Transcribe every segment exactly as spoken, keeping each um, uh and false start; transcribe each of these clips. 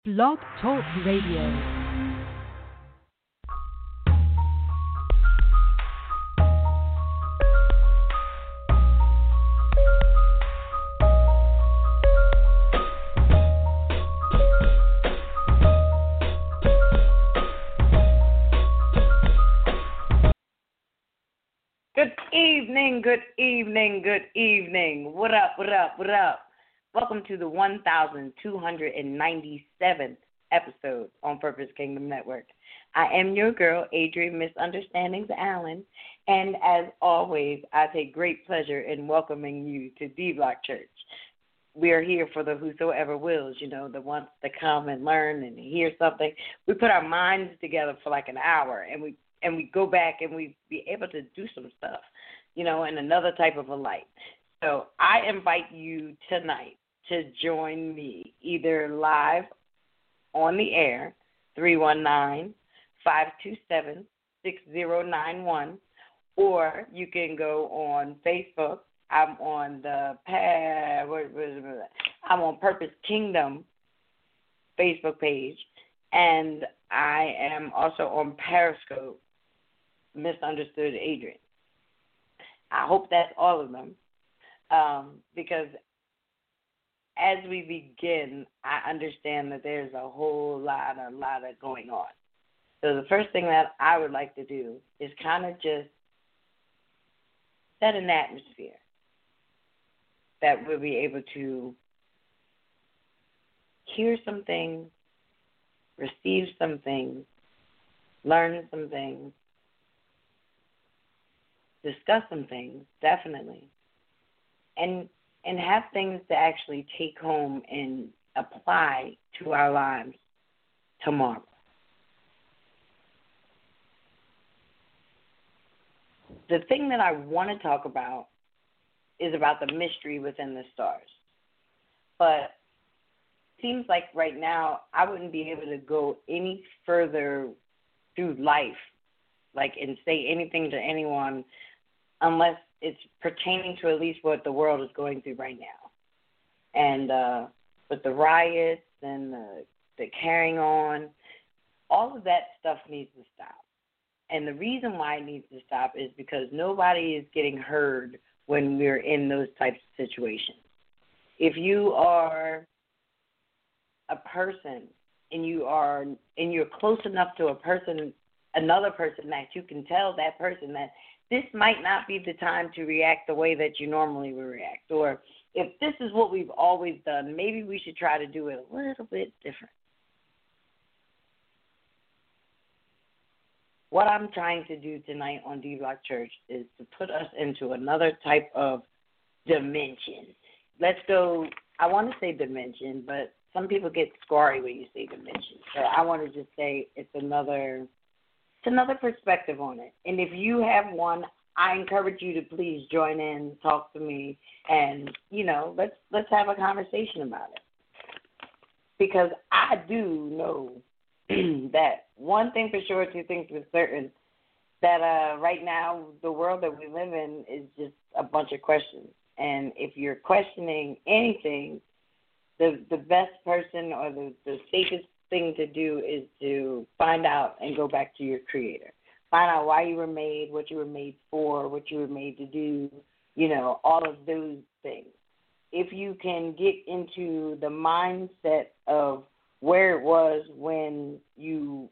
Blog Talk Radio. Good evening, good evening, good evening. What up, what up, what up? Welcome to the one thousand two hundred ninety-seventh episode on Purpose Kingdom Network. I am your girl, Adrian Misunderstandings Allen, and as always, I take great pleasure in welcoming you to D-Block Church. We are here for the whosoever wills, you know, the ones to come and learn and hear something. We put our minds together for like an hour, and we and we go back and we be able to do some stuff, you know, in another type of a light. So I invite you tonight to join me either live on the air, three one nine, five two seven, six zero nine one, or you can go on Facebook. I'm on the I'm on Purpose Kingdom Facebook page, and I am also on Periscope, Misunderstood Adrian. I hope that's all of them, um, because as we begin, I understand that there's a whole lot, a lot of going on. So the first thing that I would like to do is kind of just set an atmosphere that we'll be able to hear some things, receive some things, learn some things, discuss some things, definitely, and and have things to actually take home and apply to our lives tomorrow. The thing that I want to talk about is about the mystery within the stars. But it seems like right now I wouldn't be able to go any further through life, like, and say anything to anyone unless it's pertaining to at least what the world is going through right now. And uh, with the riots and the, the carrying on, all of that stuff needs to stop. And the reason why it needs to stop is because nobody is getting heard when we're in those types of situations. If you are a person and you are and you're close enough to a person, another person, that you can tell that person that this might not be the time to react the way that you normally would react. Or if this is what we've always done, maybe we should try to do it a little bit different. What I'm trying to do tonight on D-Block Church is to put us into another type of dimension. Let's go, I want to say dimension, but some people get squarey when you say dimension. So I want to just say it's another It's another perspective on it. And if you have one, I encourage you to please join in, talk to me, and, you know, let's let's have a conversation about it. Because I do know that one thing for sure, two things for certain, that uh, right now the world that we live in is just a bunch of questions. And if you're questioning anything, the the best person or the, the safest thing to do is to find out and go back to your Creator. Find out why you were made, what you were made for, what you were made to do, you know, all of those things. If you can get into the mindset of where it was when you,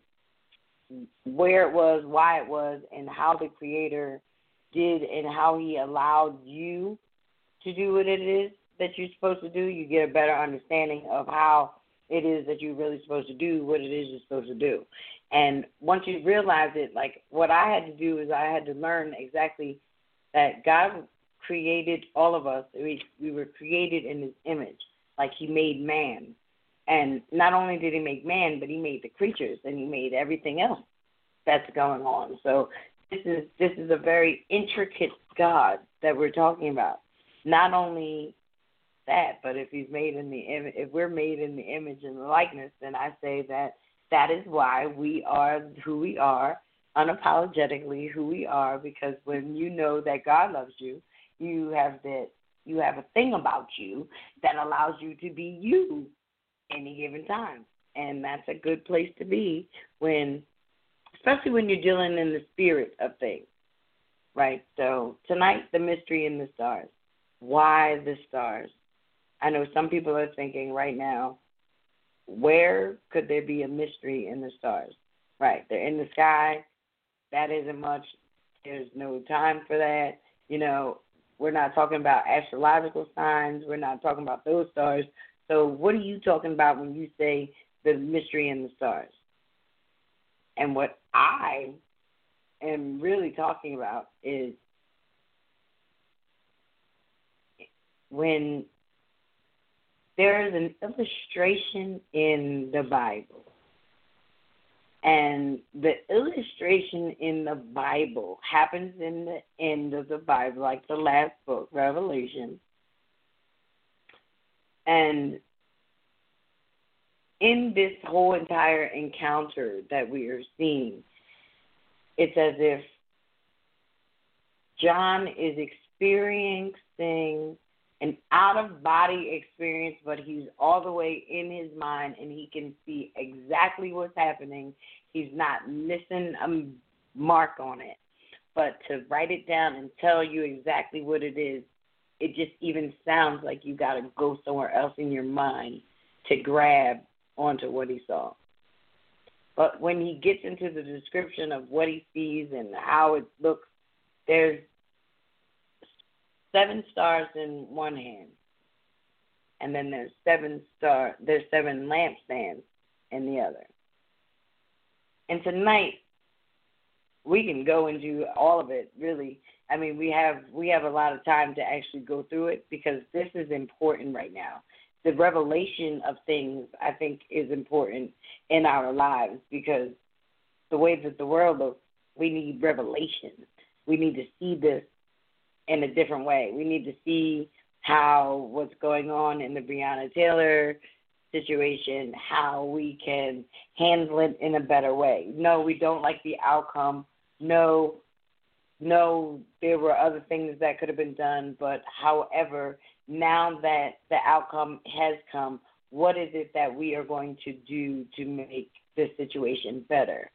where it was, why it was, and how the Creator did and how He allowed you to do what it is that you're supposed to do, you get a better understanding of how it is that you're really supposed to do what it is you're supposed to do. And once you realize it, like what I had to do is I had to learn exactly that God created all of us. We, we were created in His image, like He made man. And not only did He make man, but He made the creatures and He made everything else that's going on. So this is this is a very intricate God that we're talking about. Not only that, but if He's made in the im- if we're made in the image and the likeness, then I say that that is why we are who we are, unapologetically who we are. Because when you know that God loves you, you have that you have a thing about you that allows you to be you any given time. And that's a good place to be when, especially when you're dealing in the spirit of things, right? So tonight, the mystery in the stars. Why the stars? I know some people are thinking right now, where could there be a mystery in the stars? Right, they're in the sky. That isn't much. There's no time for that. You know, we're not talking about astrological signs. We're not talking about those stars. So what are you talking about when you say the mystery in the stars? And what I am really talking about is when there is an illustration in the Bible, and the illustration in the Bible happens in the end of the Bible, like the last book, Revelation. And in this whole entire encounter that we are seeing, it's as if John is experiencing an out-of-body experience, but he's all the way in his mind, and he can see exactly what's happening. He's not missing a mark on it. But to write it down and tell you exactly what it is, it just even sounds like you got to go somewhere else in your mind to grab onto what he saw. But when he gets into the description of what he sees and how it looks, there's seven stars in one hand, and then there's seven star, there's seven lampstands in the other. And tonight, we can go into all of it, really. I mean, we have we have a lot of time to actually go through it because this is important right now. The revelation of things, I think, is important in our lives because the way that the world looks, we need revelation. We need to see this in a different way. We need to see how what's going on in the Breonna Taylor situation, how we can handle it in a better way. No, we don't like the outcome. No, no, there were other things that could have been done, but however, now that the outcome has come, what is it that we are going to do to make this situation better?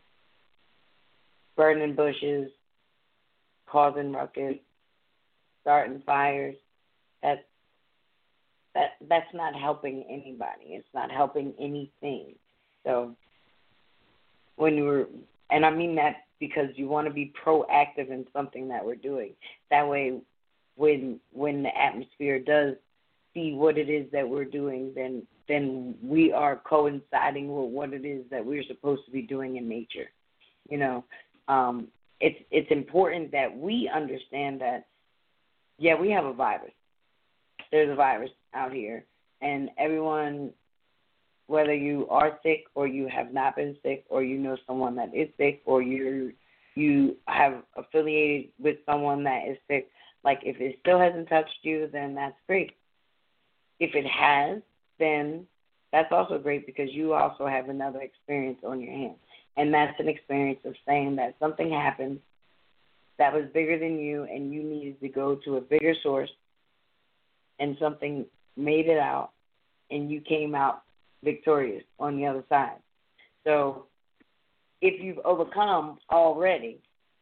Burning bushes, causing ruckus, starting fires, that's, that, that's not helping anybody. It's not helping anything. So when you're, and I mean that because you want to be proactive in something that we're doing. That way, when when the atmosphere does see what it is that we're doing, then then we are coinciding with what it is that we're supposed to be doing in nature. You know, um, it's it's important that we understand that, yeah, we have a virus. There's a virus out here, and everyone, whether you are sick or you have not been sick or you know someone that is sick or you you have affiliated with someone that is sick, like if it still hasn't touched you, then that's great. If it has, then that's also great because you also have another experience on your hands. And that's an experience of saying that something happened that was bigger than you and you needed to go to a bigger source and something made it out and you came out victorious on the other side. So if you've overcome already,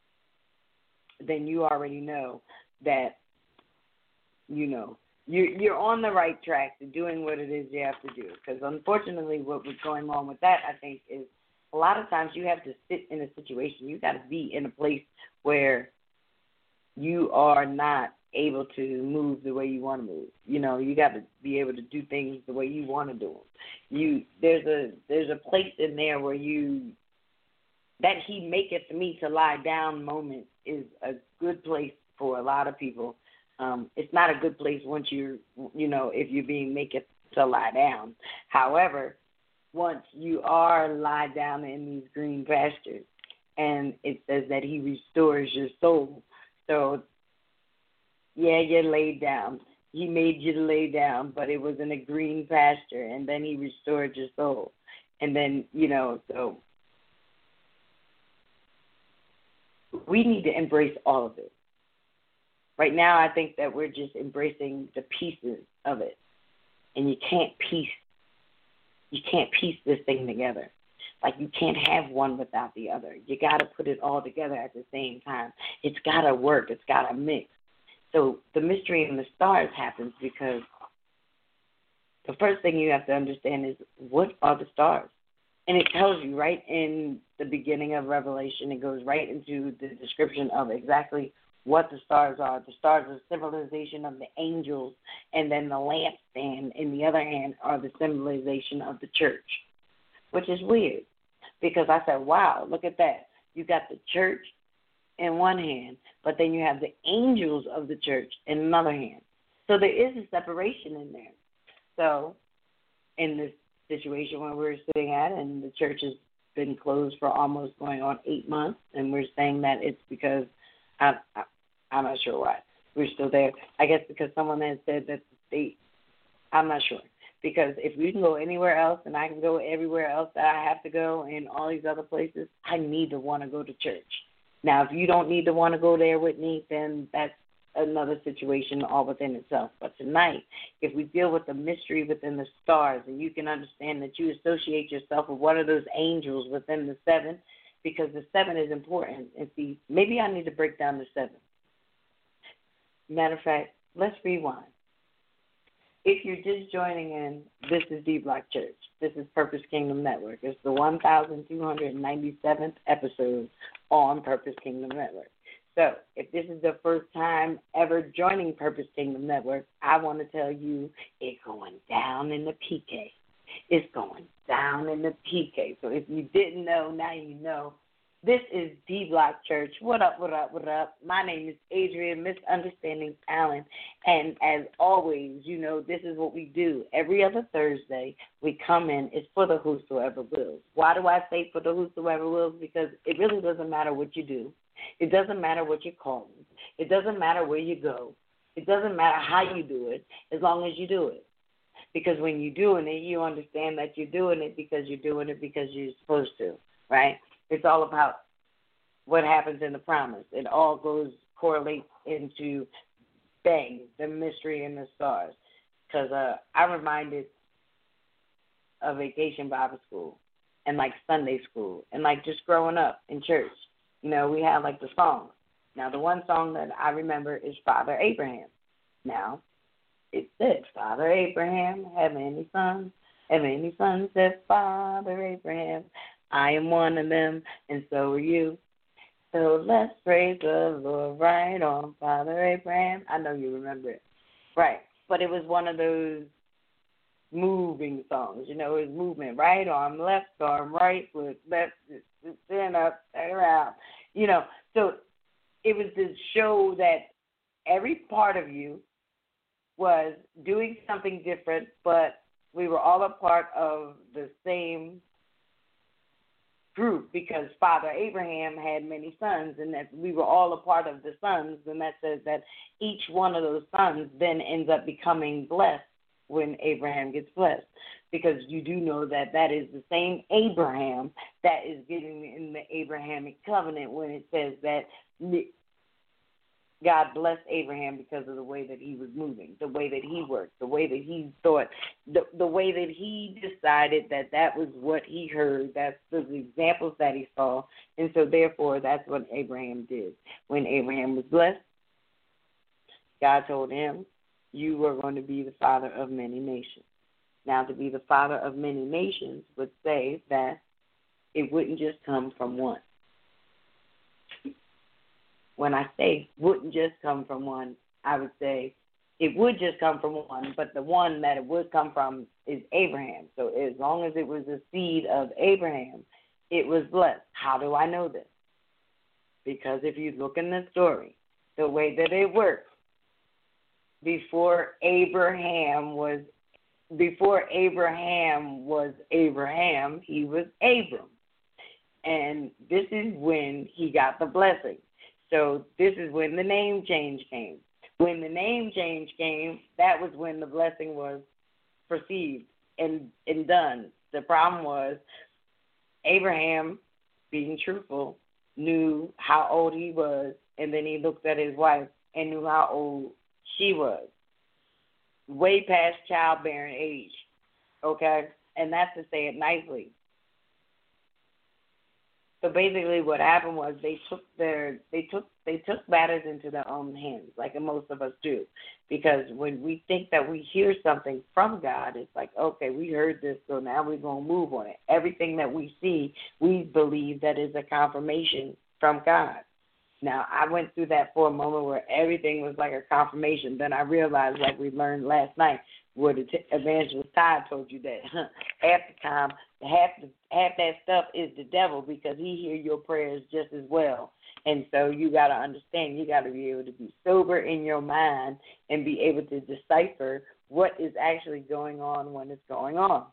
then you already know that, you know, you, you're on the right track to doing what it is you have to do. Because unfortunately what was going on with that, I think, is a lot of times you have to sit in a situation. You got to be in a place where you are not able to move the way you want to move. You know, you got to be able to do things the way you want to do them. You there's a there's a place in there where you that he maketh me to lie down moment is a good place for a lot of people. Um, it's not a good place once you're you know if you're being maketh to lie down. However, once you are lie down in these green pastures, and it says that he restores your soul. So, yeah, you're laid down. He made you to lay down, but it was in a green pasture, and then he restored your soul. And then, you know, so we need to embrace all of it. Right now, I think that we're just embracing the pieces of it, and you can't piece You can't piece this thing together. Like you can't have one without the other. You got to put it all together at the same time. It's got to work. It's got to mix. So the mystery in the stars happens because the first thing you have to understand is what are the stars? And it tells you right in the beginning of Revelation. It goes right into the description of exactly what the stars are. The stars are the symbolization of the angels, and then the lampstand in the other hand are the symbolization of the church, which is weird because I said, wow, look at that. You got the church in one hand, but then you have the angels of the church in another hand. So there is a separation in there. So in this situation where we're sitting at, and the church has been closed for almost going on eight months, and we're saying that it's because I, I, I'm not sure why we're still there. I guess because someone has said that they, I'm not sure. Because if we can go anywhere else and I can go everywhere else that I have to go in all these other places, I need to want to go to church. Now, if you don't need to want to go there with me, then that's another situation all within itself. But tonight, if we deal with the mystery within the stars, and you can understand that you associate yourself with one of those angels within the seven, because the seven is important. And see, maybe I need to break down the seven. Matter of fact, let's rewind. If you're just joining in, this is D-Block Church. This is Purpose Kingdom Network. It's the one thousand two hundred ninety-seventh episode on Purpose Kingdom Network. So if this is the first time ever joining Purpose Kingdom Network, I want to tell you it's going down in the P K. It's going down in the P K. So if you didn't know, now you know. This is D-Block Church. What up, what up, what up? My name is Adrian, Misunderstanding Allen. And as always, you know, this is what we do. Every other Thursday, we come in. It's for the whosoever wills. Why do I say for the whosoever wills? Because it really doesn't matter what you do. It doesn't matter what you're called. It doesn't matter where you go. It doesn't matter how you do it, as long as you do it. Because when you're doing it, you understand that you're doing it because you're doing it because you're supposed to, right? It's all about what happens in the promise. It all goes, correlates into, bang, the mystery in the stars. Because uh, I'm reminded of Vacation Bible School and, like, Sunday school and, like, just growing up in church. You know, we had, like, the songs. Now, the one song that I remember is Father Abraham. Now, it said, Father Abraham had many sons, and many sons said, Father Abraham, I am one of them, and so are you. So let's praise the Lord. Right on, Father Abraham. I know you remember it. Right. But it was one of those moving songs. You know, it was movement. Right arm, left arm, right foot, left, stand up, turn around. You know, so it was to show that every part of you was doing something different, but we were all a part of the same group because Father Abraham had many sons, and that we were all a part of the sons, and that says that each one of those sons then ends up becoming blessed when Abraham gets blessed, because you do know that that is the same Abraham that is getting in the Abrahamic covenant when it says that God blessed Abraham because of the way that he was moving, the way that he worked, the way that he thought, the, the way that he decided that that was what he heard. That's the examples that he saw. And so, therefore, that's what Abraham did. When Abraham was blessed, God told him, you are going to be the father of many nations. Now, to be the father of many nations would say that it wouldn't just come from one. When I say wouldn't just come from one, I would say it would just come from one, but the one that it would come from is Abraham. So as long as it was the seed of Abraham, it was blessed. How do I know this? Because if you look in the story, the way that it works, before Abraham was before Abraham was Abraham, he was Abram. And this is when he got the blessing. So this is when the name change came. When the name change came, that was when the blessing was perceived and, and done. The problem was Abraham, being truthful, knew how old he was, and then he looked at his wife and knew how old she was. Way past childbearing age, okay? and that's to say it nicely. So basically, what happened was they took their they took they took matters into their own hands, like most of us do, because when we think that we hear something from God, it's like, okay, we heard this, so now we're gonna move on it. Everything that we see, we believe that is a confirmation from God. Now, I went through that for a moment where everything was like a confirmation. Then I realized, like we learned last night, where the t- evangelist Todd told you that huh, half the time, half the, half that stuff is the devil because he hear your prayers just as well. And so you got to understand, you got to be able to be sober in your mind and be able to decipher what is actually going on when it's going on.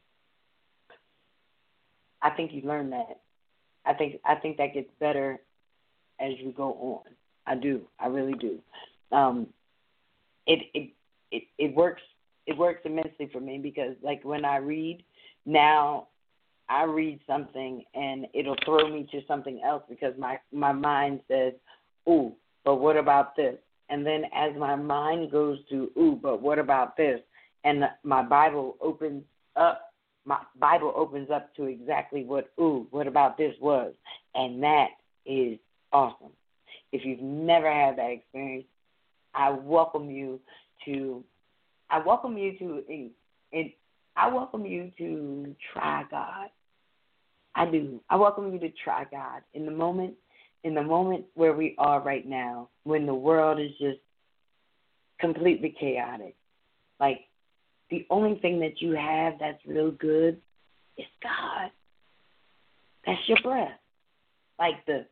I think you learn that. I think I think that gets better as you go on. I do. I really do. Um, it it it it works. It works immensely for me because, like, when I read now, I read something and it'll throw me to something else because my my mind says, "Ooh, but what about this?" And then as my mind goes to, "Ooh, but what about this?" and my Bible opens up, my Bible opens up to exactly what "Ooh, what about this" was, and that is awesome. If you've never had that experience, I welcome you to. I welcome you to. In, in, I welcome you to try God. I do. I welcome you to try God in the moment. In the moment where we are right now, when the world is just completely chaotic. Like, the only thing that you have that's real good is God. That's your breath. Like the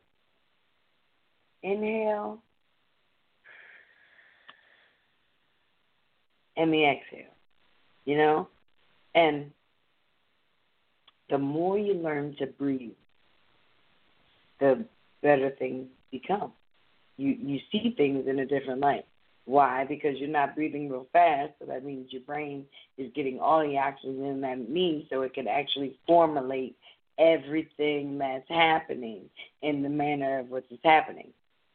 inhale and the exhale, you know? And the more you learn to breathe, the better things become. You you see things in a different light. Why? Because you're not breathing real fast, so that means your brain is getting all the oxygen that means so it can actually formulate everything that's happening in the manner of what is happening.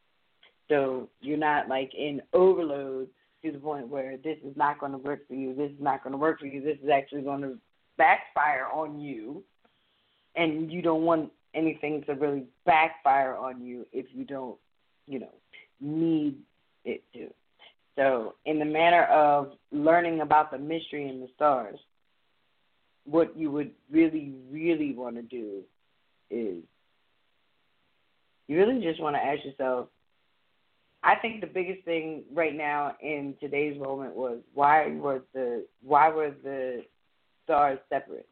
So you're not like in overload to the point where this is not going to work for you, this is not going to work for you, this is actually going to backfire on you, and you don't want anything to really backfire on you if you don't, you know, need it to. So in the manner of learning about the mystery in the stars, what you would really, really want to do is you really just want to ask yourself, I think the biggest thing right now in today's moment was why were the why were the stars separate?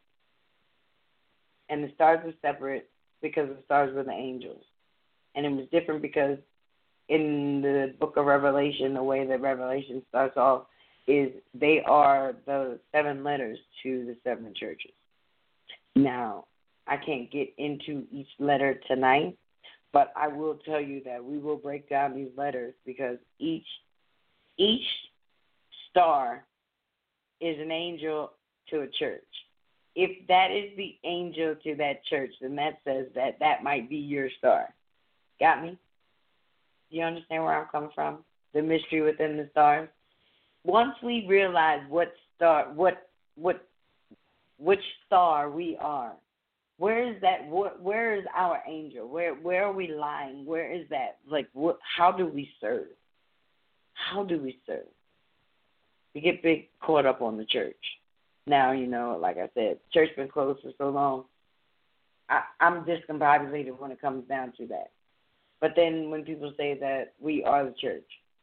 And the stars were separate because the stars were the angels. And it was different because in the book of Revelation, the way that Revelation starts off is they are the seven letters to the seven churches. Now, I can't get into each letter tonight, but I will tell you that we will break down these letters because each each star is an angel to a church. If that is the angel to that church, then that says that that might be your star. Got me? Do you understand where I'm coming from? The mystery within the stars. Once we realize what star, what, what, which star we are, where is that? Where, where is our angel? Where, where are we lying? Where is that? Like, what? How do we serve? How do we serve? We get big caught up on the church. Now, you know, like I said, church been closed for so long. I, I'm discombobulated when it comes down to that. But then when people say that we are the church,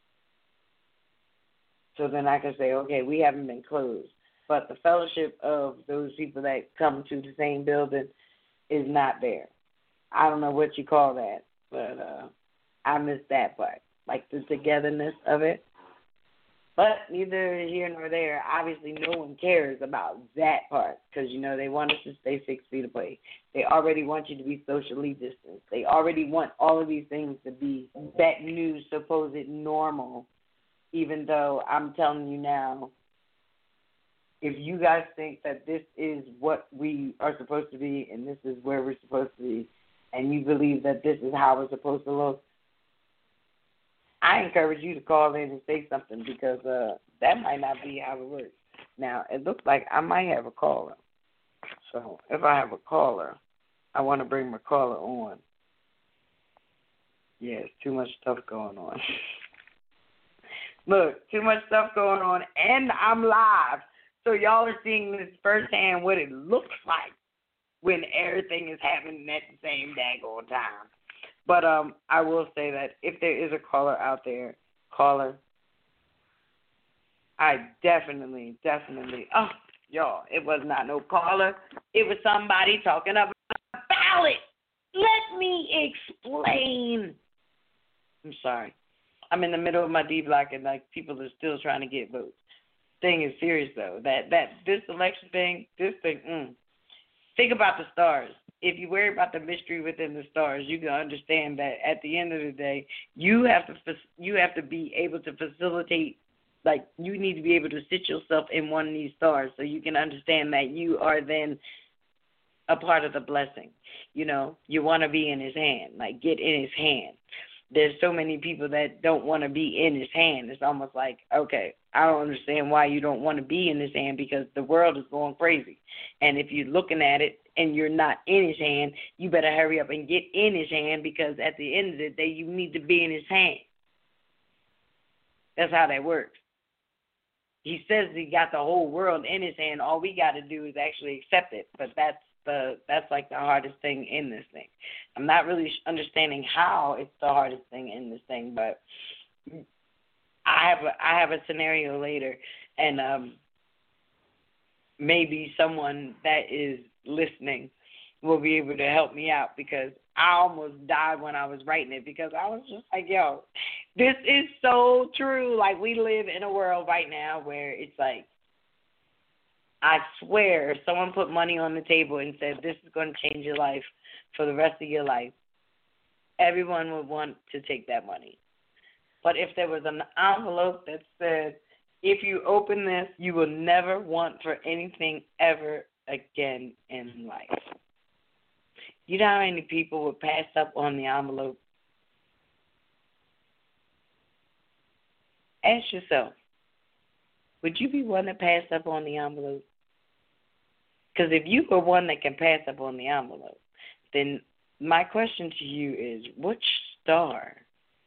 so then I can say, okay, we haven't been closed. But the fellowship of those people that come to the same building is not there. I don't know what you call that, but uh, I miss that part, like the togetherness of it. But neither here nor there. Obviously, no one cares about that part because, you know, they want us to stay six feet away. They already want you to be socially distanced. They already want all of these things to be that new supposed normal, even though I'm telling you now, if you guys think that this is what we are supposed to be and this is where we're supposed to be, and you believe that this is how we're supposed to look, I encourage you to call in and say something because uh, that might not be how it works. Now, it looks like I might have a caller. So if I have a caller, I want to bring my caller on. Yeah, it's too much stuff going on. Look, too much stuff going on, and I'm live. So y'all are seeing this firsthand what it looks like when everything is happening at the same daggone time. But um, I will say that if there is a caller out there, caller, I definitely, definitely, oh, y'all, it was not no caller. It was somebody talking about a ballot. Let me explain. I'm sorry. I'm in the middle of my D block and like people are still trying to get votes. Thing is serious though. That that this election thing, this thing. Mm. Think about the stars. If you worry about the mystery within the stars, you can understand that at the end of the day, you have to you have to be able to facilitate. Like you need to be able to sit yourself in one of these stars so you can understand that you are then a part of the blessing. You know, you want to be in His hand. Like get in His hand. There's so many people that don't want to be in His hand. It's almost like, okay, I don't understand why you don't want to be in His hand because the world is going crazy. And if you're looking at it and you're not in His hand, you better hurry up and get in His hand because at the end of the day, you need to be in His hand. That's how that works. He says He got the whole world in His hand. All we got to do is actually accept it. But that's the that's like the hardest thing in this thing. I'm not really understanding how it's the hardest thing in this thing, but I have a, I have a scenario later, and um, maybe someone that is listening will be able to help me out because I almost died when I was writing it because I was just like, yo, this is so true. Like we live in a world right now where it's like, I swear, if someone put money on the table and said, this is going to change your life for the rest of your life, everyone would want to take that money. But if there was an envelope that said, if you open this, you will never want for anything ever again in life. You know how many people would pass up on the envelope? Ask yourself, would you be one that passed up on the envelope? Because if you were one that can pass up on the envelope, then my question to you is, which star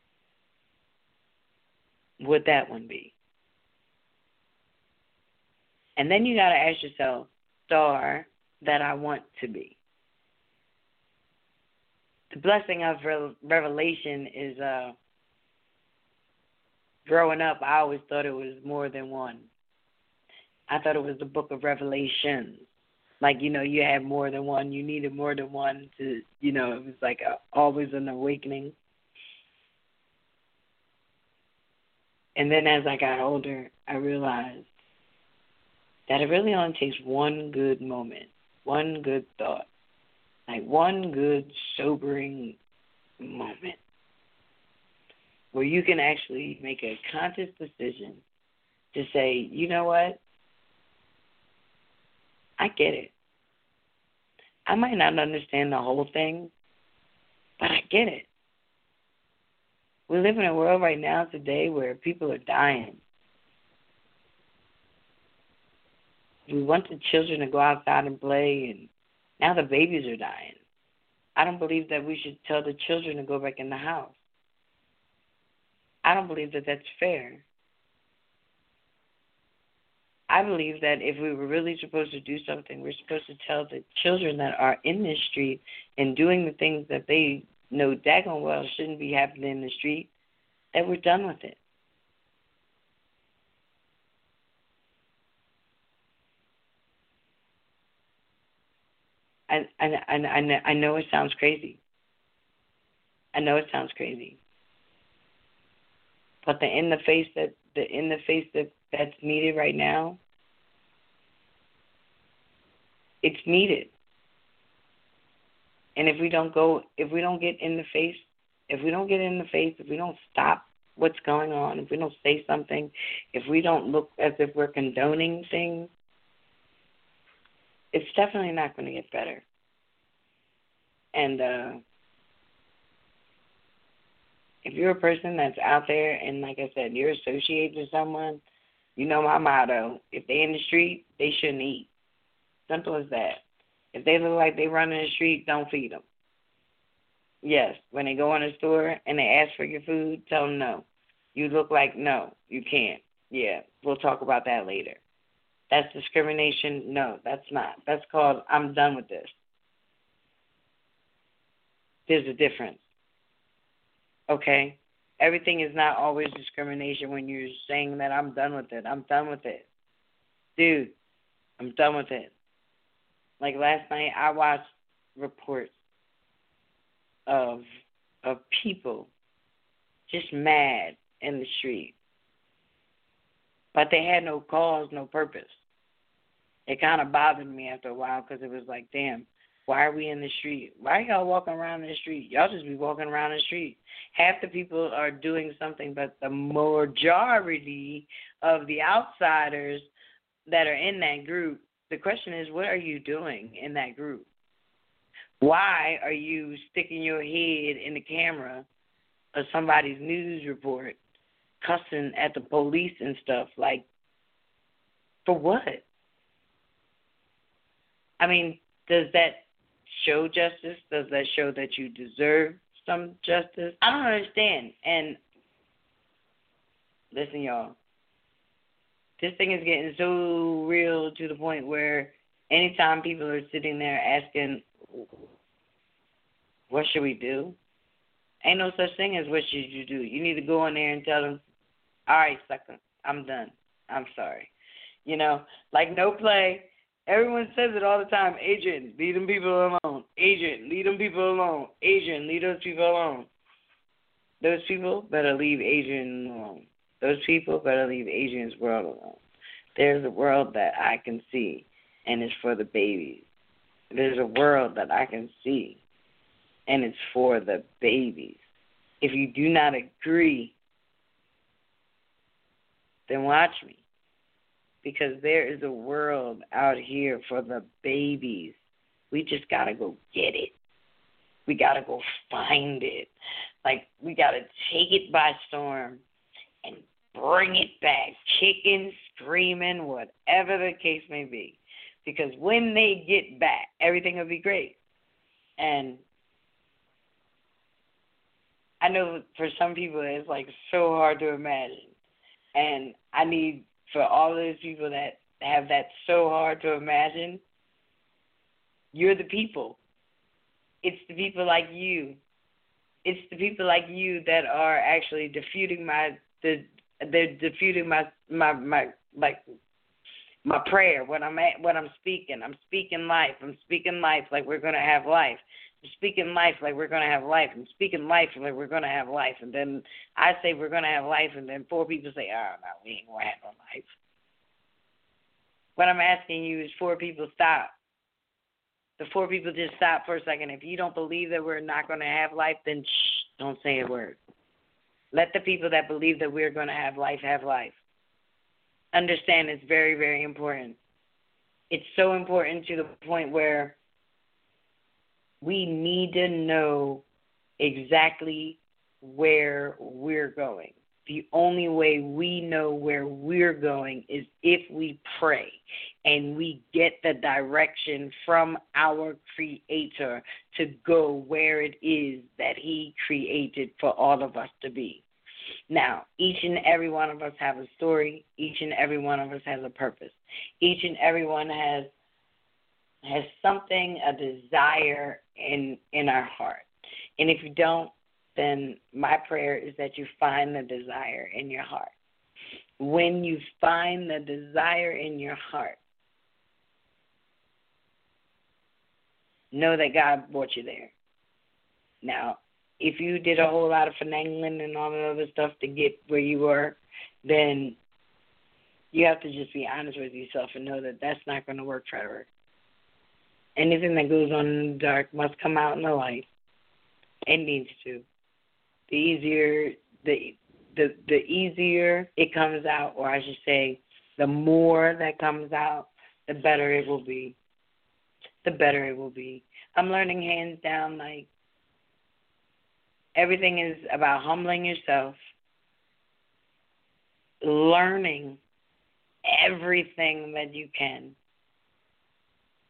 would that one be? And then you got to ask yourself, star that I want to be. The blessing of re- revelation is uh, growing up, I always thought it was more than one. I thought it was the book of Revelation. Like, you know, you had more than one. You needed more than one to, you know, it was like a, always an awakening. And then as I got older, I realized that it really only takes one good moment, one good thought, like one good sobering moment where you can actually make a conscious decision to say, you know what? I get it. I might not understand the whole thing, but I get it. We live in a world right now today where people are dying. We want the children to go outside and play, and now the babies are dying. I don't believe that we should tell the children to go back in the house. I don't believe that that's fair. I believe that if we were really supposed to do something, we're supposed to tell the children that are in this street and doing the things that they know daggone well shouldn't be happening in the street, that we're done with it. I, I, I, I know it sounds crazy. I know it sounds crazy. But the in the face that the in the face that, that's needed right now, it's needed. And if we don't go, if we don't get in the face, if we don't get in the face, if we don't stop what's going on, if we don't say something, if we don't look as if we're condoning things, it's definitely not going to get better. And uh, if you're a person that's out there and, like I said, you're associated with someone, you know my motto, if they're in the street, they shouldn't eat. Simple as that. If they look like they run in the street, don't feed them. Yes, when they go in the store and they ask for your food, tell them no. You look like no, you can't. Yeah, we'll talk about that later. That's discrimination? No, that's not. That's called I'm done with this. There's a difference. Okay? Everything is not always discrimination when you're saying that I'm done with it. I'm done with it. Dude, I'm done with it. Like last night, I watched reports of of people just mad in the street. But they had no cause, no purpose. It kind of bothered me after a while because it was like, damn, why are we in the street? Why are y'all walking around the street? Y'all just be walking around the street. Half the people are doing something, but the majority of the outsiders that are in that group, the question is, what are you doing in that group? Why are you sticking your head in the camera of somebody's news report, cussing at the police and stuff? Like, for what? I mean, does that show justice? Does that show that you deserve some justice? I don't understand. And listen, y'all, this thing is getting so real to the point where anytime people are sitting there asking, what should we do? Ain't no such thing as what should you do. You need to go in there and tell them, all right, sucker, I'm done. I'm sorry. You know, like no play. Everyone says it all the time. Adrian, leave them people alone. Adrian, leave them people alone. Adrian, leave those people alone. Those people better leave Adrian alone. Those people better leave Adrian's world alone. There's a world that I can see, and it's for the babies. There's a world that I can see, and it's for the babies. If you do not agree, then watch me. Because there is a world out here for the babies. We just got to go get it. We got to go find it. Like, we got to take it by storm and bring it back, kicking, screaming, whatever the case may be. Because when they get back, everything will be great. And I know for some people it's, like, so hard to imagine. And I need... for all those people that have that so hard to imagine, you're the people. It's the people like you. It's the people like you that are actually diffusing my, the, they're diffusing my, my, my, like, my prayer when I'm at, when I'm speaking. I'm speaking life. I'm speaking life like we're gonna have life. I'm speaking life like we're going to have life. I'm speaking life like we're going to have life. And then I say we're going to have life, and then four people say, oh, no, we ain't going to have no life. What I'm asking you is four people stop. The four people just stop for a second. If you don't believe that we're not going to have life, then shh, don't say a word. Let the people that believe that we're going to have life have life. Understand it's very, very important. It's so important to the point where we need to know exactly where we're going. The only way we know where we're going is if we pray and we get the direction from our Creator to go where it is that He created for all of us to be. Now, each and every one of us have a story. Each and every one of us has a purpose. Each and every one has has something, a desire in in our heart. And if you don't, then my prayer is that you find the desire in your heart. When you find the desire in your heart, know that God brought you there. Now, if you did a whole lot of finagling and all that other stuff to get where you were, then you have to just be honest with yourself and know that that's not going to work forever. Anything that goes on in the dark must come out in the light. It needs to. The easier the the the easier it comes out, or I should say, the more that comes out, the better it will be. The better it will be. I'm learning hands down, like, everything is about humbling yourself, learning everything that you can,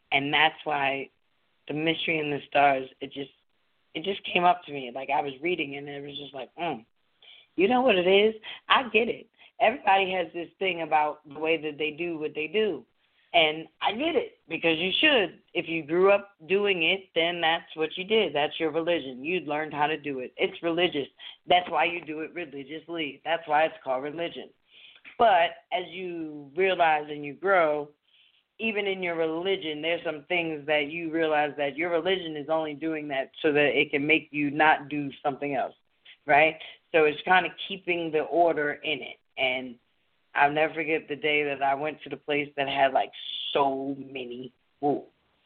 And that's why the mystery in the stars, it just it just came up to me. Like I was reading and it was just like, mm, you know what it is? I get it. Everybody has this thing about the way that they do what they do. And I get it, because you should. If you grew up doing it, then that's what you did. That's your religion. You learned how to do it. It's religious. That's why you do it religiously. That's why it's called religion. But as you realize and you grow, even in your religion, there's some things that you realize that your religion is only doing that so that it can make you not do something else, right? So it's kind of keeping the order in it. And I'll never forget the day that I went to the place that had, like, so many rules.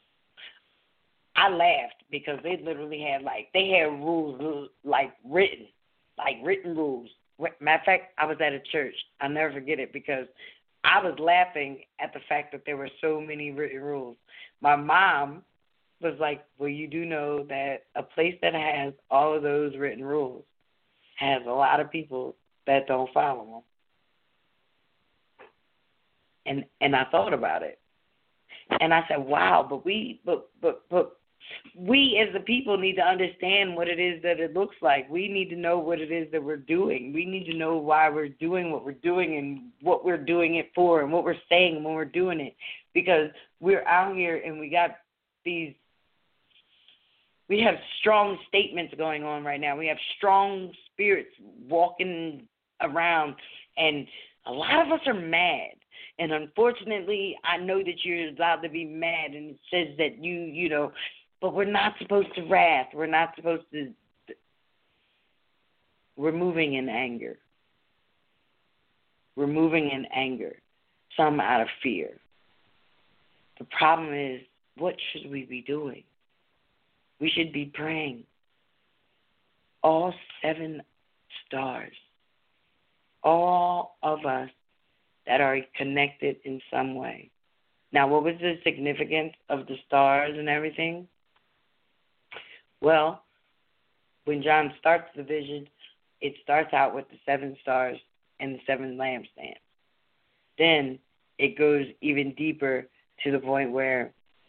I laughed because they literally had, like, they had rules, like, written, like, written rules. Matter of fact, I was at a church. I'll never forget it because I was laughing at the fact that there were so many written rules. My mom was like, well, you do know that a place that has all of those written rules has a lot of people that don't follow them. And and I thought about it, and I said, "Wow!" But we, but but but we as the people need to understand what it is that it looks like. We need to know what it is that we're doing. We need to know why we're doing what we're doing and what we're doing it for, and what we're saying when we're doing it. Because we're out here and we got these. We have strong statements going on right now. We have strong spirits walking around, and a lot of us are mad. And unfortunately, I know that you're allowed to be mad, and it says that you, you know, but we're not supposed to wrath. We're not supposed to. We're moving in anger. We're moving in anger, some out of fear. The problem is, what should we be doing? We should be praying. All seven stars, all of us that are connected in some way. Now, what was the significance of the stars and everything? Well, when John starts the vision, it starts out with the seven stars and the seven lampstands. Then it goes even deeper to the point where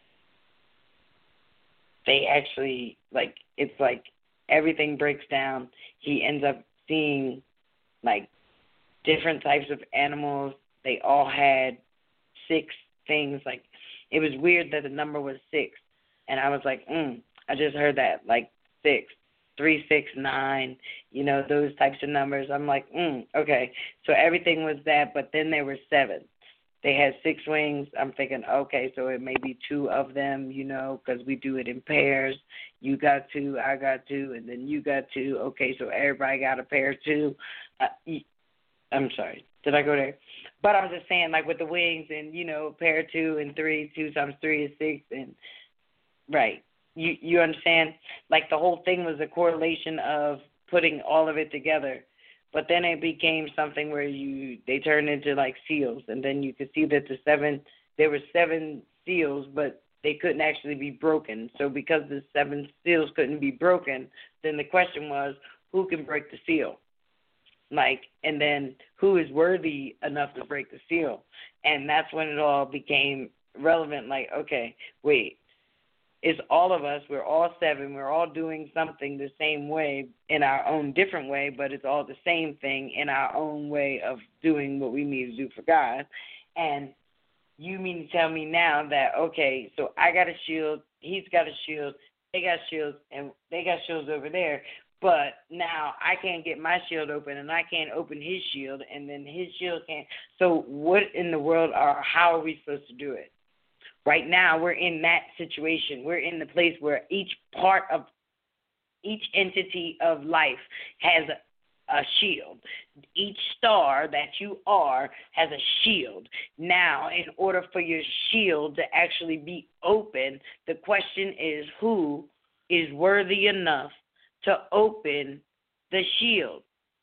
they actually, like, it's like everything breaks down. He ends up seeing, like, different types of animals. They all had six things. Like, it was weird that the number was six. And I was like, mm, I just heard that, like six, three, six, nine, you know, those types of numbers. I'm like, mm, okay. So everything was that, but then there were seven. They had six wings. I'm thinking, okay, so it may be two of them, you know, because we do it in pairs. You got two, I got two, and then you got two. Okay, so everybody got a pair too. Uh, I'm sorry. Did I go there? But I'm just saying, like, with the wings and, you know, pair two and three, two times three is six. And, right. You you understand? Like, the whole thing was a correlation of putting all of it together. But then it became something where you they turned into, like, seals. And then you could see that the seven, there were seven seals, but they couldn't actually be broken. So because the seven seals couldn't be broken, then the question was, who can break the seal? Like, and then who is worthy enough to break the seal? And that's when it all became relevant. Like, okay, wait, it's all of us. We're all seven. We're all doing something the same way in our own different way, but it's all the same thing in our own way of doing what we need to do for God. And you mean to tell me now that, okay, so I got a shield, he's got a shield, they got shields, and they got shields over there. But now I can't get my shield open, and I can't open his shield, and then his shield can't. So what in the world are, how are we supposed to do it? Right now we're in that situation. We're in the place where each part of, each entity of life has a, a shield. Each star that you are has a shield. Now, in order for your shield to actually be open, the question is, who is worthy enough to open the shield?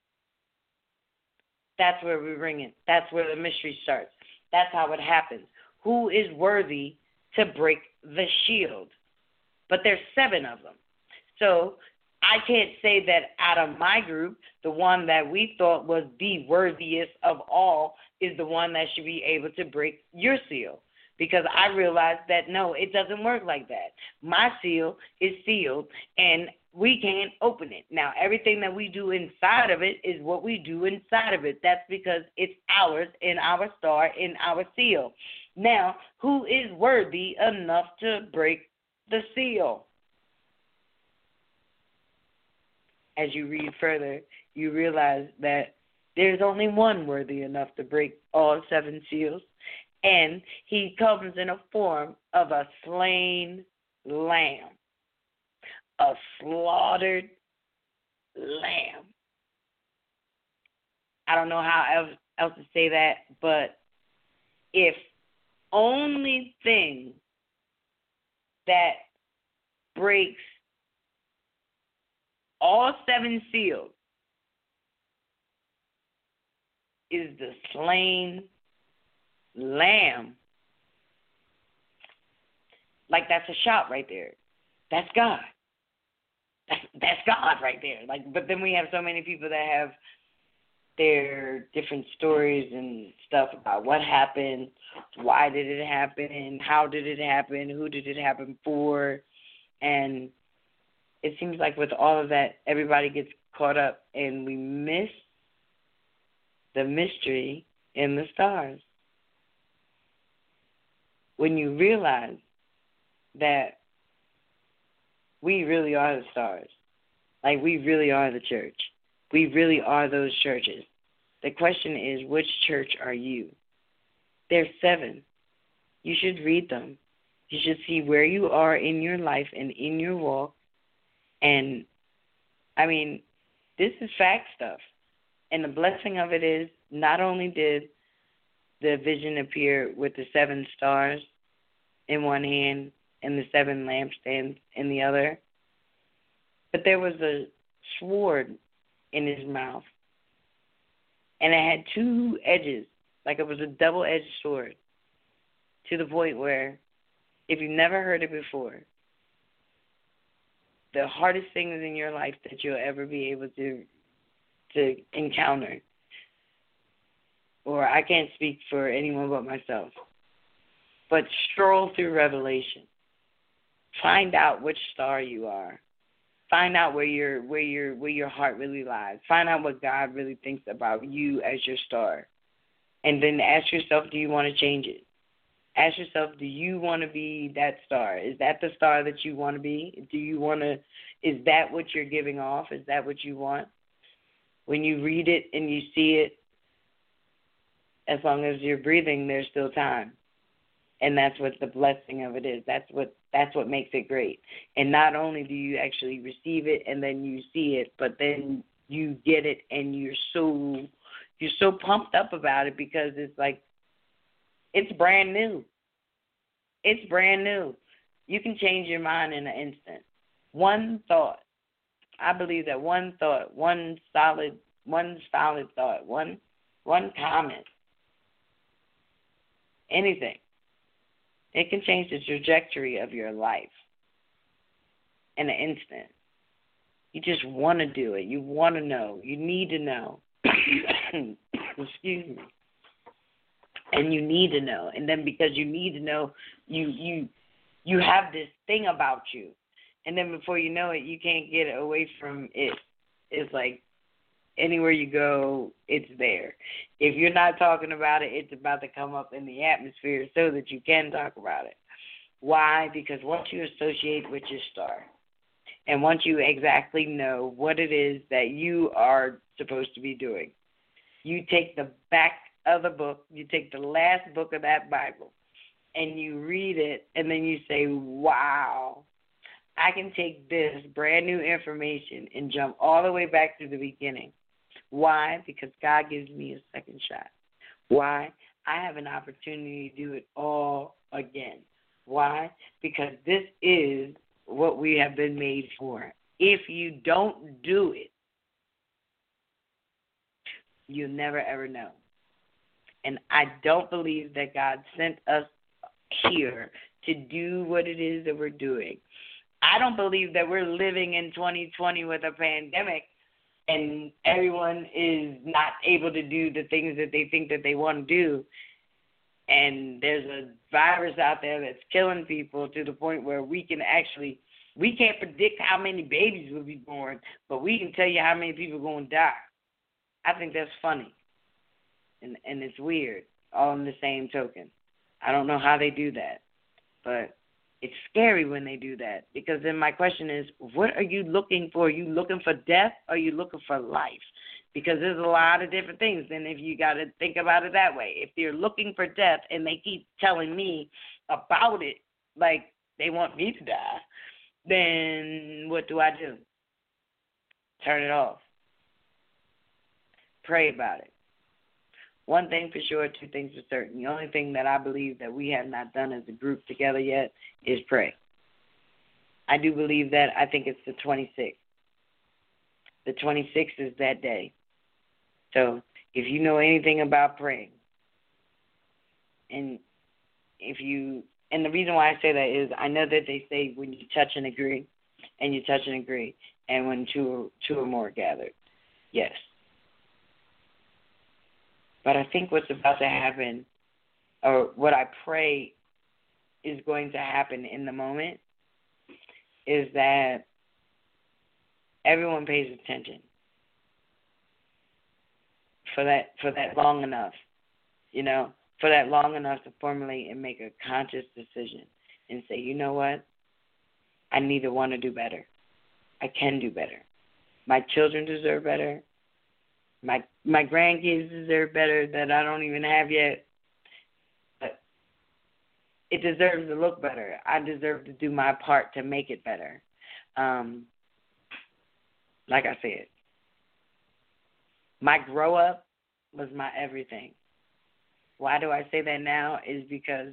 That's where we bring it. That's where the mystery starts. That's how it happens. Who is worthy to break the shield? But there's seven of them. So I can't say that out of my group, the one that we thought was the worthiest of all is the one that should be able to break your seal. because I realized that, no, it doesn't work like that. My seal is sealed, and we can't open it. Now, everything that we do inside of it is what we do inside of it. That's because it's ours in our star, in our seal. Now, who is worthy enough to break the seal? As you read further, you realize that there's only one worthy enough to break all seven seals, and he comes in a form of a slain lamb, a slaughtered lamb. I don't know how else, else to say that, but if only thing that breaks all seven seals is the slain lamb, like that's a shot right there. That's God. That's, that's God right there. Like, but then we have so many people that have their different stories and stuff about what happened, why did it happen, how did it happen, who did it happen for, and it seems like with all of that, everybody gets caught up and we miss the mystery in the stars. When you realize that we really are the stars, like we really are the church, we really are those churches. The question is, which church are you? There's seven. You should read them. You should see where you are in your life and in your walk. And, I mean, this is fact stuff. And the blessing of it is, not only did the vision appear with the seven stars in one hand and the seven lampstands in the other, but there was a sword in his mouth. And it had two edges, like it was a double-edged sword, to the point where, if you've never heard it before, the hardest things in your life that you'll ever be able to to encounter, or I can't speak for anyone but myself, but stroll through Revelation. Find out which star you are. Find out where your where your where your heart really lies. Find out what God really thinks about you as your star. And then ask yourself, do you want to change it? Ask yourself, do you want to be that star? Is that the star that you want to be? Do you want to, is that what you're giving off? Is that what you want? When you read it and you see it, as long as you're breathing, there's still time. And that's what the blessing of it is. That's what that's what makes it great. And not only do you actually receive it and then you see it, but then you get it and you're so you're so pumped up about it because it's like it's brand new. It's brand new. You can change your mind in an instant. One thought. I believe that one thought, one solid, one solid thought, one one comment, anything, it can change the trajectory of your life in an instant. You just want to do it. You want to know. You need to know. Excuse me. And you need to know. And then because you need to know, you you you have this thing about you. And then before you know it, you can't get away from it. It's like anywhere you go, it's there. If you're not talking about it, it's about to come up in the atmosphere so that you can talk about it. Why? Because once you associate with your star, and once you exactly know what it is that you are supposed to be doing, you take the back of the book, you take the last book of that Bible, and you read it, and then you say, wow, I can take this brand new information and jump all the way back to the beginning. Why? Because God gives me a second shot. Why? I have an opportunity to do it all again. Why? Because this is what we have been made for. If you don't do it, you'll never, ever know. And I don't believe that God sent us here to do what it is that we're doing. I don't believe that we're living in twenty twenty with a pandemic and everyone is not able to do the things that they think that they want to do. and there's a virus out there that's killing people to the point where we can actually, we can't predict how many babies will be born, but we can tell you how many people are going to die. I think that's funny, and and it's weird, all in the same token. I don't know how they do that, but it's scary when they do that, because then my question is, what are you looking for? Are you looking for death, or are you looking for life? Because there's a lot of different things, and if you got to think about it that way. If you're looking for death and they keep telling me about it like they want me to die, then what do I do? Turn it off. Pray about it. One thing for sure, two things for certain. The only thing that I believe that we have not done as a group together yet is pray. I do believe that. I think it's the twenty-sixth. The twenty-sixth is that day. So if you know anything about praying, and if you, and the reason why I say that is I know that they say when you touch and agree, and you touch and agree, and when two, two or more are gathered, yes. But I think what's about to happen, or what I pray is going to happen in the moment, is that everyone pays attention for that for that long enough, you know, for that long enough to formulate and make a conscious decision and say, you know what, I need to want to do better. I can do better. My children deserve better. My my grandkids deserve better that I don't even have yet. But it deserves to look better. I deserve to do my part to make it better. Um, like I said, my grow up was my everything. Why do I say that now? Is because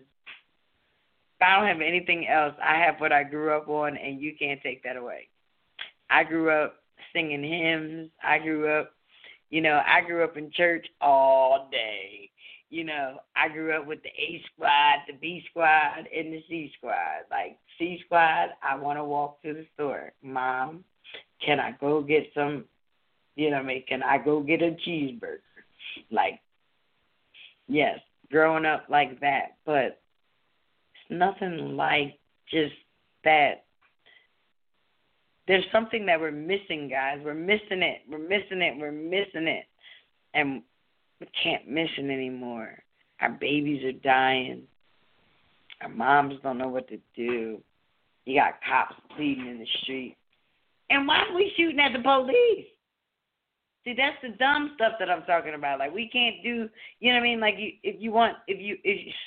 if I don't have anything else, I have what I grew up on, and you can't take that away. I grew up singing hymns. I grew up You know, I grew up in church all day. You know, I grew up with the A squad, the B squad, and the C squad. Like, C squad, I want to walk to the store. Mom, can I go get some, you know what I mean, can I go get a cheeseburger? Like, yes, growing up like that. But it's nothing like just that. There's something that we're missing, guys. We're missing it. We're missing it. We're missing it. And we can't miss it anymore. Our babies are dying. Our moms don't know what to do. You got cops bleeding in the street. And why are we shooting at the police? See, that's the dumb stuff that I'm talking about. Like, we can't do, you know what I mean? Like, you, if you want, if you, if you,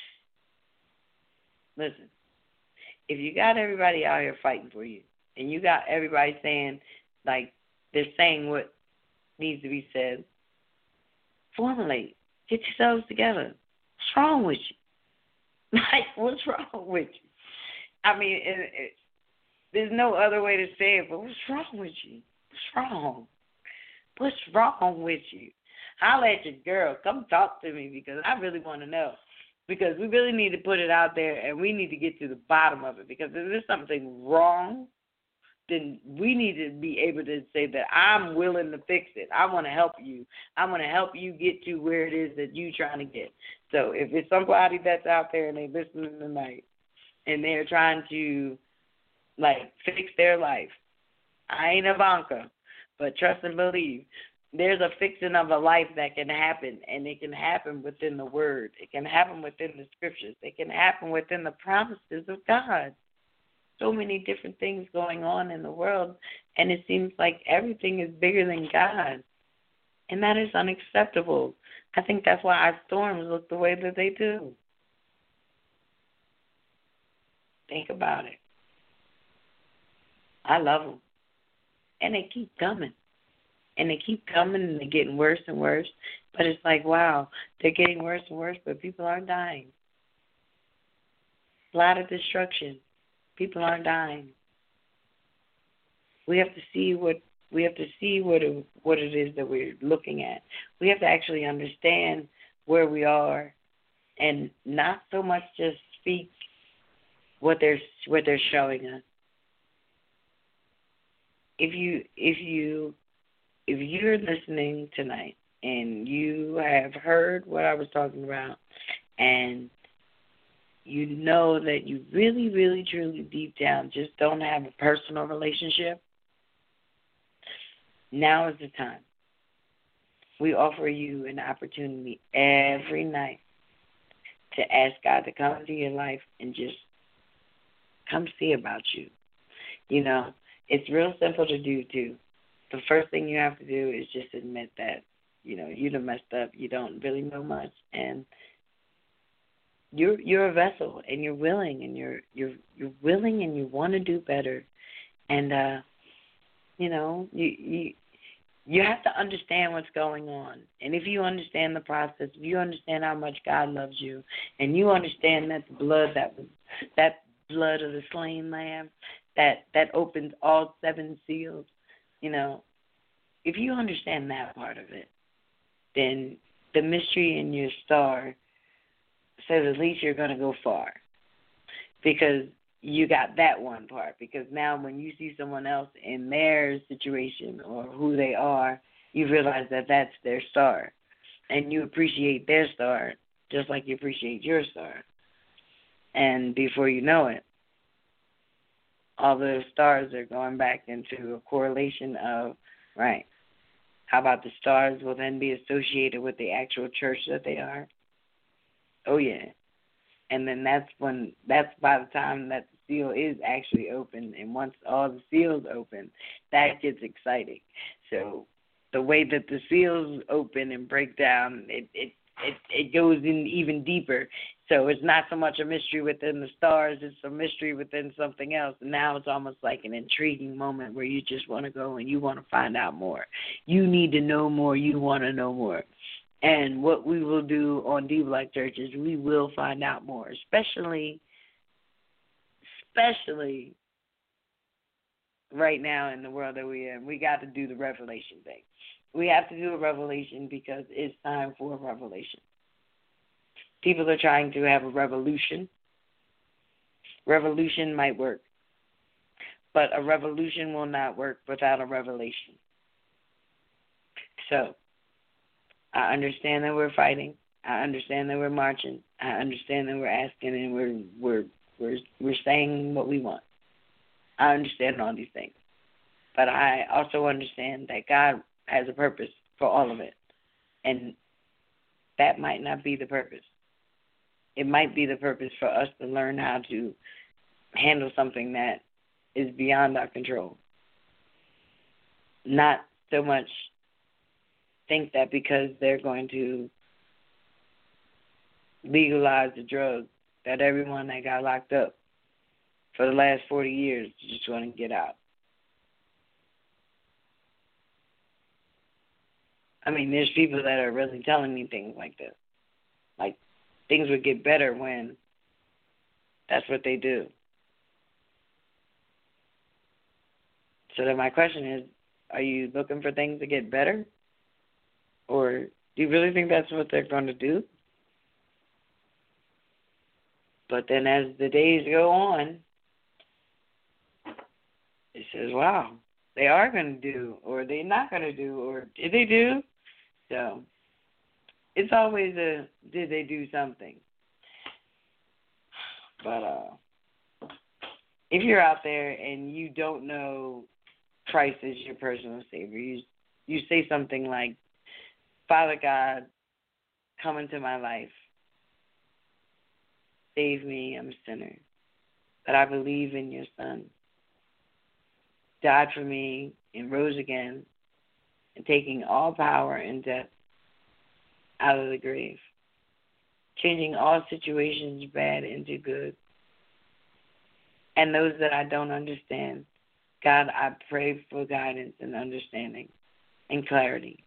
listen, if you got everybody out here fighting for you, and you got everybody saying, like, they're saying what needs to be said, formulate. Get yourselves together. What's wrong with you? Like, what's wrong with you? I mean, it, it, there's no other way to say it, but what's wrong with you? What's wrong? What's wrong with you? Holler at your girl. Come talk to me, because I really want to know. Because we really need to put it out there, and we need to get to the bottom of it. Because if there's something wrong, then we need to be able to say that I'm willing to fix it. I want to help you. I want to help you get to where it is that you're trying to get. So if it's somebody that's out there and they listening tonight and they're trying to, like, fix their life, I ain't Ivanka, but trust and believe, there's a fixing of a life that can happen, and it can happen within the Word. It can happen within the Scriptures. It can happen within the promises of God. So many different things going on in the world, and it seems like everything is bigger than God, and that is unacceptable. I think that's why our storms look the way that they do. Think about it. I love them, and they keep coming, and they keep coming, and they're getting worse and worse, but it's like, wow, they're getting worse and worse, but people aren't dying. A lot of destruction. People aren't dying. We have to see what we have to see what it, what it is that we're looking at. We have to actually understand where we are, and not so much just speak what they're what they're showing us. If you if you if you're listening tonight and you have heard what I was talking about, and you know that you really, really, truly, deep down, just don't have a personal relationship, now is the time. We offer you an opportunity every night to ask God to come into your life and just come see about you. You know, it's real simple to do, too. The first thing you have to do is just admit that, you know, you done messed up. You don't really know much, and you're you're a vessel, and you're willing, and you're you're you're willing, and you want to do better, and uh, you know, you you you have to understand what's going on, and if you understand the process, if you understand how much God loves you, and you understand that the blood that was that blood of the slain lamb that that opens all seven seals, you know, if you understand that part of it, then the mystery in your star says at least you're going to go far, because you got that one part. Because now when you see someone else in their situation or who they are, you realize that that's their star, and you appreciate their star just like you appreciate your star. And before you know it, all those stars are going back into a correlation of, right, how about the stars will then be associated with the actual church that they are? Oh, yeah. And then that's when, that's by the time that the seal is actually open. And once all the seals open, that gets exciting. So the way that the seals open and break down, it, it, it, it goes in even deeper. So it's not so much a mystery within the stars, it's a mystery within something else. And now it's almost like an intriguing moment where you just want to go and you want to find out more. You need to know more. You want to know more. And what we will do on D Black Church is we will find out more, especially, especially right now in the world that we're in. We got to do the revelation thing. We have to do a revelation because it's time for a revelation. People are trying to have a revolution. Revolution might work, but a revolution will not work without a revelation. So, I understand that we're fighting. I understand that we're marching. I understand that we're asking and we're we're we're we're saying what we want. I understand all these things. But I also understand that God has a purpose for all of it. And that might not be the purpose. It might be the purpose for us to learn how to handle something that is beyond our control. Not so much think that because they're going to legalize the drug that everyone that got locked up for the last forty years just want to get out. I mean, there's people that are really telling me things like this. Like, things would get better when that's what they do. So then my question is, are you looking for things to get better? Or do you really think that's what they're going to do? But then as the days go on, it says, wow, they are going to do, or they're not going to do, or did they do? So it's always a, did they do something? But uh, if you're out there and you don't know Christ as your personal Savior, you, you say something like, Father God, come into my life. Save me, I'm a sinner. That I believe in your Son. Died for me and rose again, and taking all power and death out of the grave. Changing all situations bad into good. And those that I don't understand, God, I pray for guidance and understanding and clarity.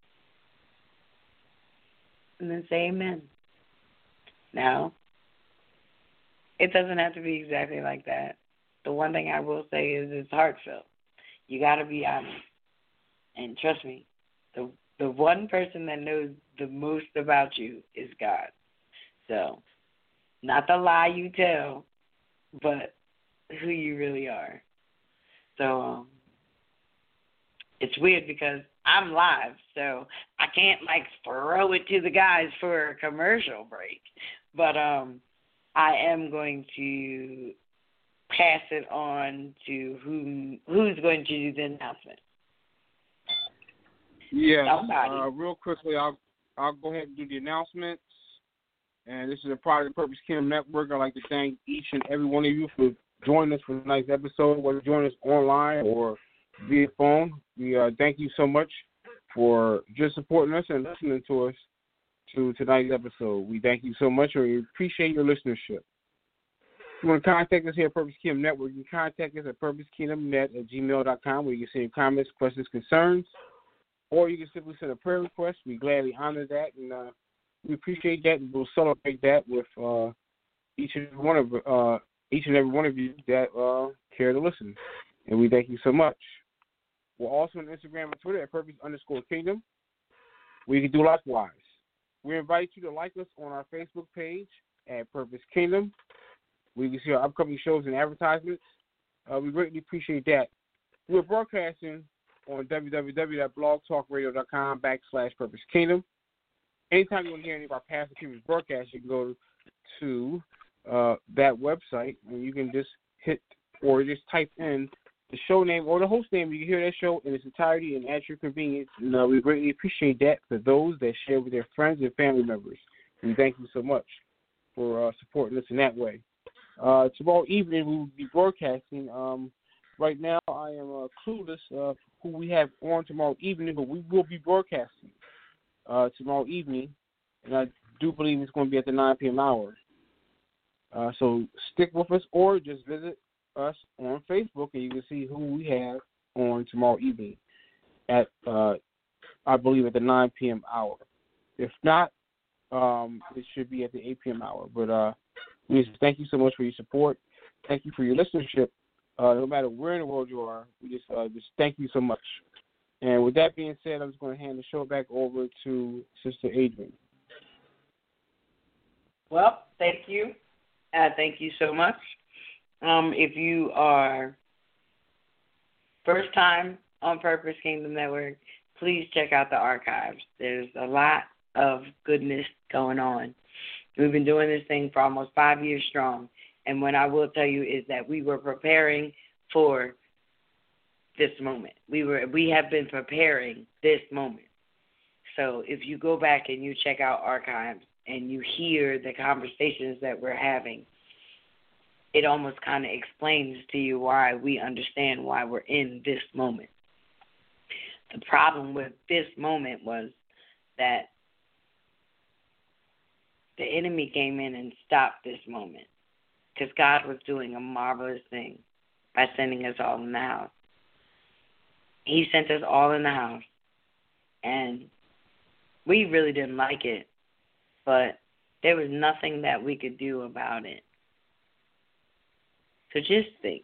And then say amen. Now, it doesn't have to be exactly like that. The one thing I will say is it's heartfelt. You got to be honest. And trust me, the the one person that knows the most about you is God. So, not the lie you tell, but who you really are. So, um, it's weird because I'm live, so I can't, like, throw it to the guys for a commercial break. But um, I am going to pass it on to who who's going to do the announcement. Yeah, uh, real quickly, I'll I'll go ahead and do the announcements. And this is a part of the Purpose Kingdom Network. I'd like to thank each and every one of you for joining us for tonight's episode, whether joining us online or via phone. We uh, thank you so much for just supporting us and listening to us to tonight's episode. We thank you so much, and we appreciate your listenership. If you want to contact us here at Purpose Kingdom Network, you can contact us at purpose kingdom net at gmail dot com, where you can send your comments, questions, concerns, or you can simply send a prayer request. We gladly honor that, and uh, we appreciate that, and we'll celebrate that with uh, each and every one of uh, each and every one of you that uh, care to listen. And we thank you so much. We're also on Instagram and Twitter at Purpose underscore Kingdom, where you can do likewise. We invite you to like us on our Facebook page at Purpose Kingdom, where you can see our upcoming shows and advertisements. Uh, we greatly appreciate that. We're broadcasting on www.blogtalkradio.com backslash Purpose Kingdom. Anytime you want to hear any of our past and previous broadcasts, you can go to uh, that website, and you can just hit or just type in the show name or the host name. You can hear that show in its entirety and at your convenience. And uh, we greatly appreciate that for those that share with their friends and family members. And thank you so much for uh, supporting us in that way. Uh, tomorrow evening, we will be broadcasting. Um, right now, I am uh, clueless uh, who we have on tomorrow evening, but we will be broadcasting uh, tomorrow evening, and I do believe it's going to be at the nine p.m. hour. Uh, so stick with us, or just visit us on Facebook, and you can see who we have on tomorrow evening at, uh, I believe, at the nine p.m. hour. If not, um, it should be at the eight p.m. hour. But uh, we just thank you so much for your support. Thank you for your listenership. Uh, no matter where in the world you are, we just uh, just thank you so much. And with that being said, I'm just going to hand the show back over to Sister Adrian. Well, thank you. Uh, thank you so much. Um, if you are first time on Purpose Kingdom Network, please check out the archives. There's a lot of goodness going on. We've been doing this thing for almost five years strong. And what I will tell you is that we were preparing for this moment. We were we have been preparing this moment. So if you go back and you check out archives and you hear the conversations that we're having, it almost kind of explains to you why we understand why we're in this moment. The problem with this moment was that the enemy came in and stopped this moment, because God was doing a marvelous thing by sending us all in the house. He sent us all in the house, and we really didn't like it, but there was nothing that we could do about it. So just think,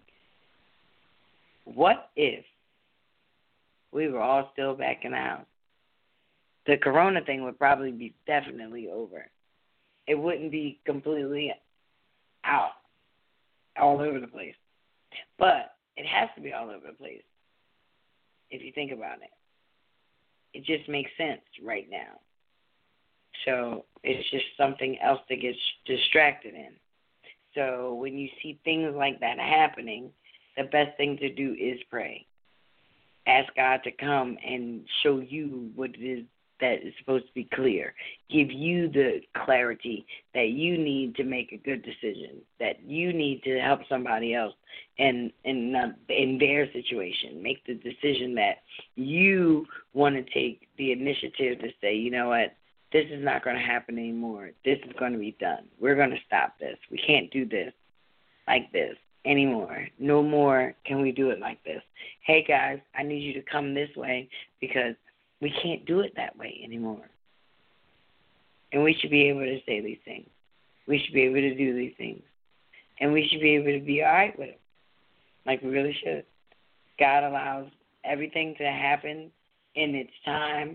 what if we were all still back in the house? The corona thing would probably be definitely over. It wouldn't be completely out, all over the place. But it has to be all over the place if you think about it. It just makes sense right now. So it's just something else to get distracted in. So when you see things like that happening, the best thing to do is pray. Ask God to come and show you what it is that is supposed to be clear. Give you the clarity that you need to make a good decision, that you need to help somebody else in in, uh, in their situation. Make the decision that you want to take the initiative to say, you know what, this is not going to happen anymore. This is going to be done. We're going to stop this. We can't do this like this anymore. No more can we do it like this. Hey, guys, I need you to come this way because we can't do it that way anymore. And we should be able to say these things. We should be able to do these things. And we should be able to be all right with it, like we really should. God allows everything to happen in its time,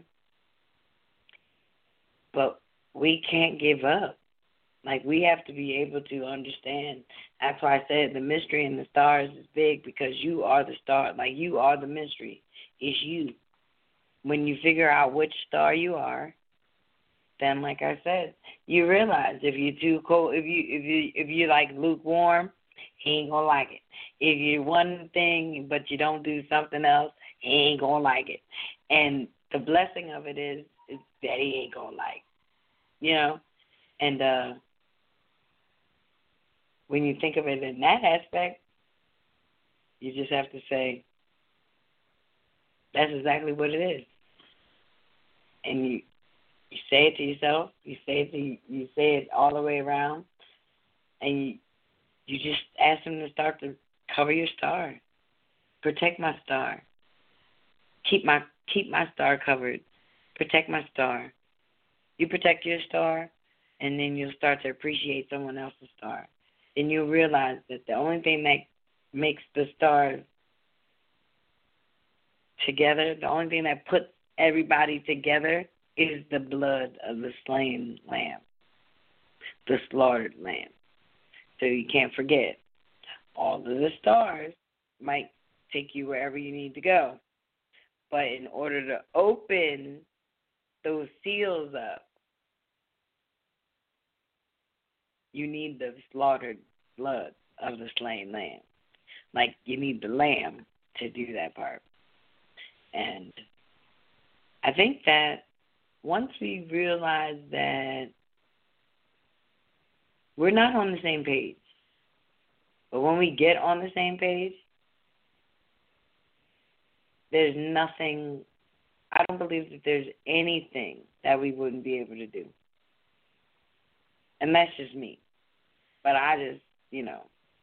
but we can't give up. Like, we have to be able to understand. That's why I said the mystery in the stars is big, because you are the star. Like, you are the mystery. It's you. When you figure out which star you are, then like I said, you realize if you're too cold, if you if you if you like lukewarm, he ain't gonna like it. If you one thing but you don't do something else, he ain't gonna like it. And the blessing of it is, is that he ain't gonna like, you know. And uh, when you think of it in that aspect, you just have to say, that's exactly what it is. And you you say it to yourself, you say it to you say it all the way around, and you you just ask him to start to cover your star, protect my star, keep my keep my star covered, protect my star. You protect your star, and then you'll start to appreciate someone else's star. Then you'll realize that the only thing that makes the stars together, the only thing that puts everybody together is the blood of the slain lamb, the slaughtered lamb. So you can't forget, all of the stars might take you wherever you need to go. But in order to open those seals up, you need the slaughtered blood of the slain lamb. Like you need the lamb to do that part. And I think that once we realize that we're not on the same page, but when we get on the same page, there's nothing, I don't believe that there's anything that we wouldn't be able to do. And that's just me. But I just, you know,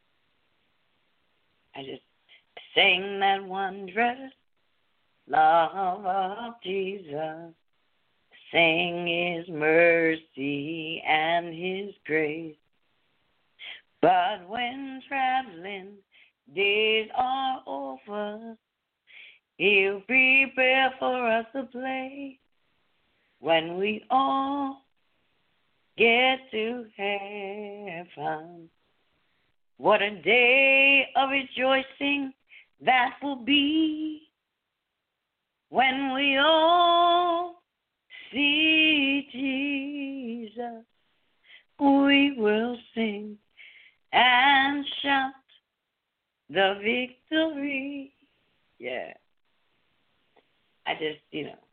I just sing that wondrous love of Jesus. Sing his mercy and his grace. But when traveling days are over, he'll prepare for us a place when we all get to heaven. What a day of rejoicing that will be when we all see Jesus. We will sing and shout the victory. Yeah. I just, you know,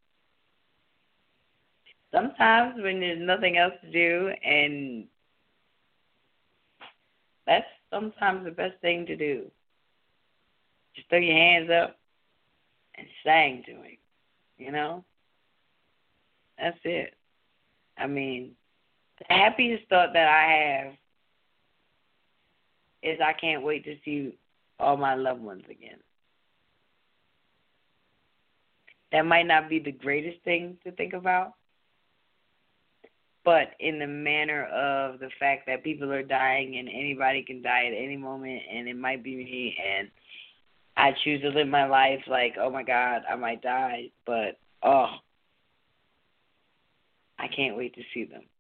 sometimes when there's nothing else to do, and that's sometimes the best thing to do. Just throw your hands up and sing to him, you know? That's it. I mean, the happiest thought that I have is I can't wait to see all my loved ones again. That might not be the greatest thing to think about, but in the manner of the fact that people are dying and anybody can die at any moment, and it might be me, and I choose to live my life like, oh my God, I might die, but oh, I can't wait to see them.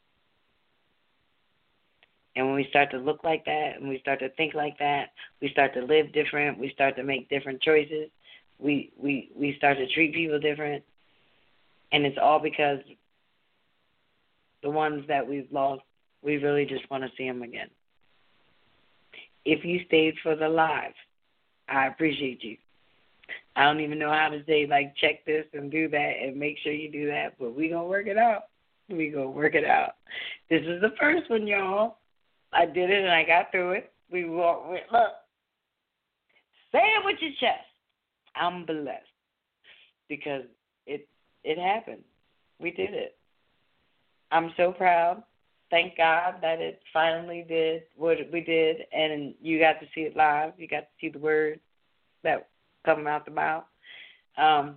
And when we start to look like that, and we start to think like that, we start to live different, we start to make different choices, we we, we start to treat people different, and it's all because the ones that we've lost, we really just want to see them again. If you stayed for the live, I appreciate you. I don't even know how to say, like, check this and do that and make sure you do that, but we going to work it out. we going to work it out. This is the first one, y'all. I did it and I got through it. We walked with, look, say it with your chest. I'm blessed because it it happened. We did it. I'm so proud. Thank God that it finally did what we did, and you got to see it live. You got to see the words that come out the mouth. Um,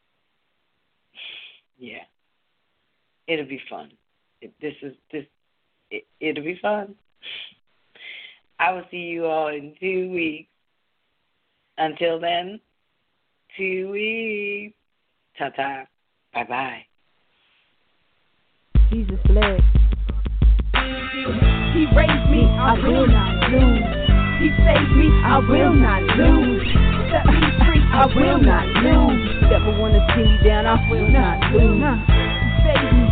yeah, it'll be fun. It, this is this. It, it'll be fun. I will see you all in two weeks. Until then, two weeks. Ta-ta. Bye-bye. Jesus bled. He raised me, I will not lose. He saved me, I will not lose. Set me free, I will not lose. Never wanna see me down, I will not lose. He saved me.